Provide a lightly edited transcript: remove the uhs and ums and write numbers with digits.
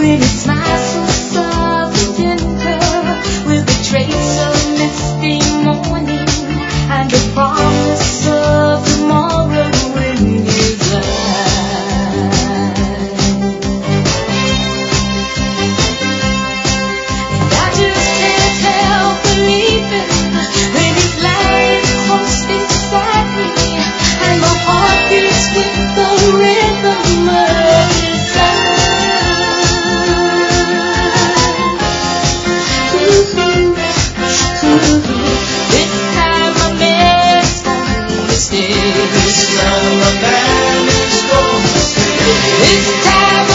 When it smiles so soft and tender, with a trace of misty morning and the promise of tomorrow in his eyes. And I just can't help believing when he's lying close beside me, and my heart beats with the rhythm of his This time a man's gonna stay. This time a man is gonna stay. This time